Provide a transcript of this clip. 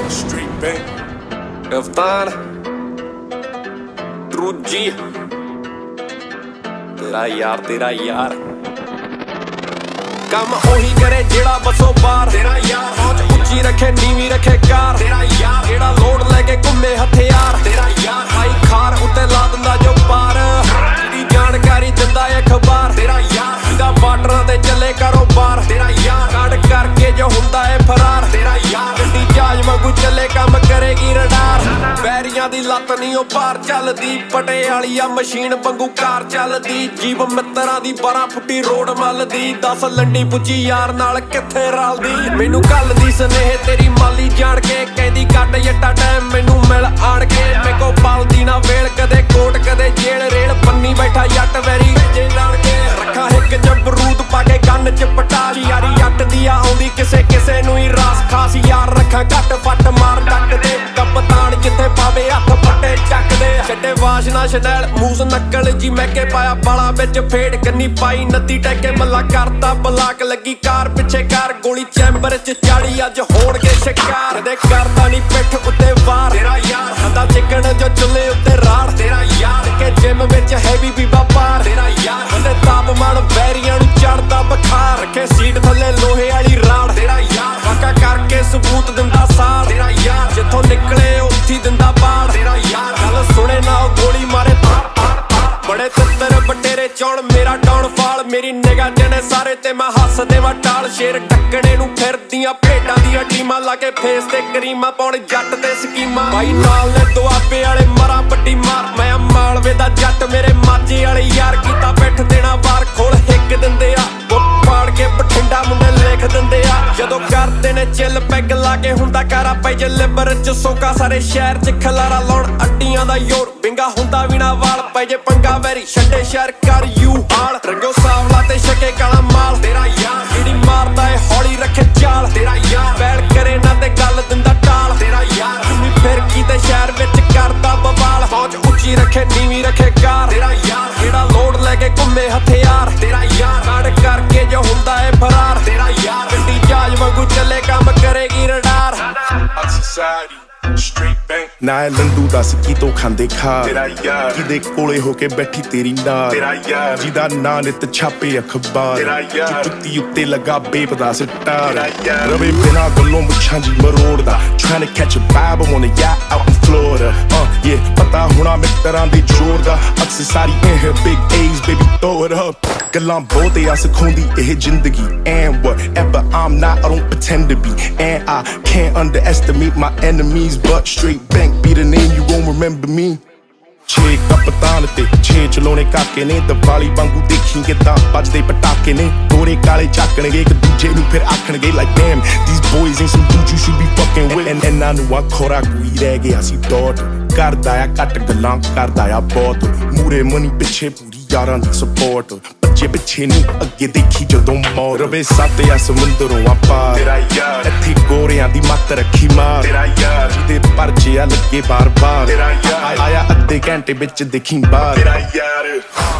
Street Bank, Kaftan, Druji, तेरा यार काम ओही करे जेड़ा बसो बार तेरा यार पहुंच उच्ची रखे नीवी रखे कार तेरा यार जेड़ा लोड लेके घुमे हथियार तेरा यार आई खार उत्ते ला दिंदा जो पार जिहदी जानकारी दिंदा अखबार तेरा यार जिहदा बार्डरां ते चले कारोबार तेरा यार कांड करके जो हुंदा है फरार तेरा यार गड्डी जहाज वांगू चले काम करेगी रडार बैरियां दी लत्त नहीं ओ पार चलदी पटे वाली आ मशीन वांगू कार चलदी जीव मित्तरां दी 12 फुੱਟੀ रोड मलदी 10 लंडी पुੱਜੀ यार नाल किथे रलदी मैनू कल दी स्नेह तेरी माली जान के कहंदी कट जट्टा टाइम मैनू मिल आण के मेरे को पालदी ना वेल कदे कोट कदे जेल रेल बन्नी बैठा जट वैरी जे लाण के रखा हिक जबरूद पाके गन च पटाश यारी जट दी आउंदी किसे किसे नू ही रास खास यार रखा घट फट मार डट दे कप्तान जिथे पावे हथ पट्टे ਚੱਕ दे छड्डे वाशना शनैल मूस नक्कल जी मैके पाया बाला विच फेड़ कन्नी पाई नदी टैके मल्ला करता बलाक लगी कार पिछे कार गोली चैंबर च चाड़ी अज होणगे शिकार कदे करदा नी पिठ उत्ते वार तेरा यार हंदा चिकन जो चुल्ले उत्ते राड़ तेरा यार के जिम विच हैवी बीबा पार तेरा यार हंदे तापमान बैरियां नू चढ़दा बखार रखे सीट थल्ले लोहे वाली राड़ तेरा यार वाका करके सबूत दिंदा सार तेरा यार जिथों निकले उत्थी दिंदा बाड़ तेरा यार गल सुने ना गोली मारे बड़े तित्तर बटेरे चौड़ मेरा डाउनफॉल मेरी निगाह जने सारे ते मैं हस देवा टाल शेर टक्कने नू फिरदियां भेडां दियां टीमां लाके फेस ते करीमा पाउण जट ते स्कीमां भाई नाल ने दुआबे वाले मरा बड्डी मार मैं मालवे दा जट मेरे माਝੇ वाले यार कीता पिठ देना वार खोल हिक दिंदे आ पाड़ के बठिंडा मुंडे लिख दिंदे आ जदों करदे ने चिल पैग लाके हुंदा कारा पै जे लिबर च सोका सारे शहर च खलारा लाउण अड्डियां दा योर बिंगा हुंदा भी ना वाल पै जे पंगा वैरी छड्डे शहर कर यू हाल रंगो सावला ते छके काला माल तेरा यार जेड़ी मारदा ए हौली रखे चाल तेरा यार बैल करे ना ते गल दिंदा टाल तेरा यार तुमी फिर की ते शहर विच करदा बवाल पहुंच उच्ची रखे नीवी रखे कार तेरा यार जेड़ा लोड लेके घुमे हथियार तेरा यार कांड करके जो हुंदा है फरार तेरा यार गड्डी जहाज वांगू चले काम करेगी रडार Society, Street Bank, ना लंडू दस की तो खांदे खा तेरा यार किदे कोले होके बैठी तेरी नाल तेरा यार जिदा ना नित छापे अखबार तेरा यार जुत्ती उत्ते लगा बेपता सिट्टार तेरा यार रवे बिना गल्लों मुछां जी मरोड़दा trying to catch a vibe I'm on a yacht out in Florida yeah पता होना मित्तरां दे जोर दा अक्सर सारी in here big A's baby throw it up ਗੱਲਾਂ ਬਹੁਤ ਆ ਸਿਖਾਉਂਦੀ ਇਹ ਜ਼ਿੰਦਗੀ and whatever I'm not I don't pretend to be and I can't underestimate my enemies but Street Bank be the name you gon' remember me ਛੇ ਕਪਤਾਨ ਤੇ ਛੇ ਚਲਾਉਣੇ ਕਾਕੇ ਨੇ ਦੀਵਾਲੀ ਵਾਂਗੂ ਦੇਖੀ ਕਿਦਾਂ ਵੱਜਦੇ ਪਟਾਕੇ ਨੇ ਗੋਰੇ ਕਾਲੇ ਝਾਕਣਗੇ ਇੱਕ ਦੂਜੇ ਨੂੰ ਫਿਰ ਆਖਣਗੇ like damn these boys ain't some dudes you should be fucking with and I knew I ਖੋਰਾ ਕੋਈ ਰਹਿ ਗਿਆ ਸੀ ਦੌੜ ਕਰਦਾ ਆ ਘੱਟ ਗੱਲਾਂ ਕਰਦਾ ਆ ਬਹੁਤ ਮੂਰੇ ਮਨੀ ਪਿੱਛੇ ਪੂਰੀ ਯਾਰਾਂ ਦੀ ਸਪੋਰਟ ਬੱਚੇ ਪਿੱਛੇ ਨਹੀਂ ਅੱਗੇ ਦੇਖੀ ਜਦੋਂ ਮੌਤ ਰਵੇ ਸੱਤ ਆ ਸਮੁੰਦਰੋਂ ਆ ਪਾਰ तेरा यार ਇੱਥੇ ਗੋਰਿਆਂ ਦੀ ਮੱਤ ਰੱਖੀ ਮਾਰ तेरा यार ਜਿਹਦੇ ਪਰਚੇ ਆ ਲੱਗੇ ਬਾਰ-ਬਾਰ तेरा यार ਆਇਆ ਅੱਧੇ ਘੰਟੇ ਵਿੱਚ ਦੇਖੀ ਬਾਹਰ तेरा यार